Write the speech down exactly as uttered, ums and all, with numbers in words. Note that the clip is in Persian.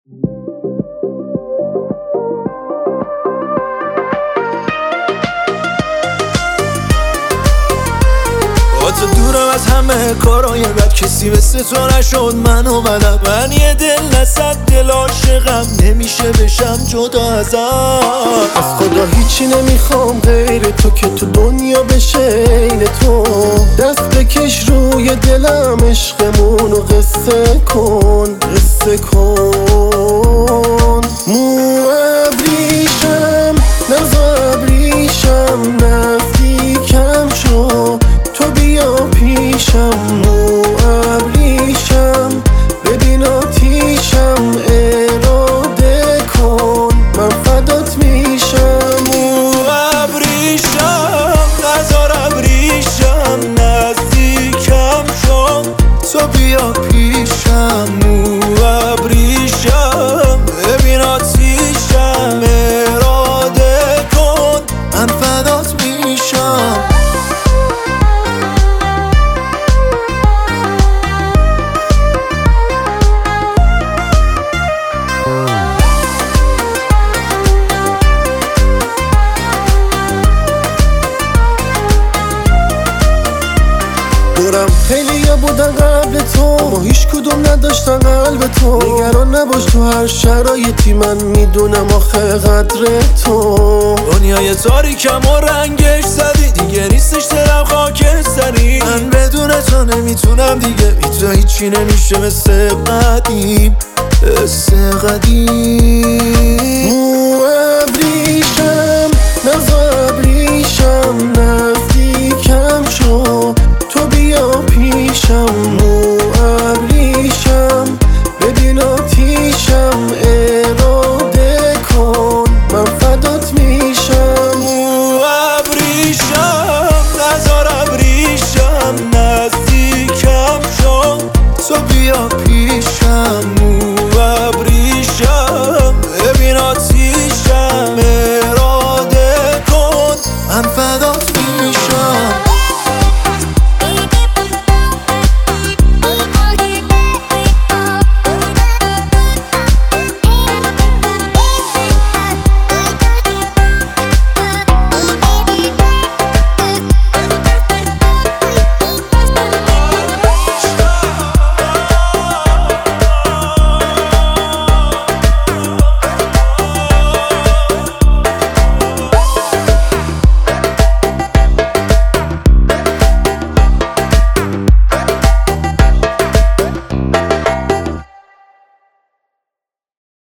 تو دورم از همه کارای بد، کسی مثل تو نشد منو بلد. من یه دل نصد دل عاشقم، نمیشه بشم جدا ازت. از خدا هیچی نمیخوام غیر تو، که تو دنیا بشه این تو. دست بکش روی دلم، عشقمونو قصه کن قصه کن. مو ابریشم نزا ابریشم، نزدیکم شو تو بیا پیشم. مو ابریشم ببین آتیشم، اراده کن من فدات میشم. مو ابریشم نزار ابریشم، نزدیکم شو تو بیا پیشم. مو ابریشم ببین آتیشم، اراده کن من فدات میشم. دورم خیلی ها بودن قبل تو، ما هیچ کدوم نداشتن قلب تو. نگران نباش تو هر شرایطی، من میدونم آخه قدر تو. دنیای تاریکم و رنگش زدی، دیگه نیستش دلم خاکستری. من بدون تو نمیتونم دیگه، بی تو هیچی نمیشه مثل قدیم مثل قدیم. مو ابریشم نزا ابریشم، نزدیکم شو تو بیا پیشم. مو ابریشم ببین آتیشم،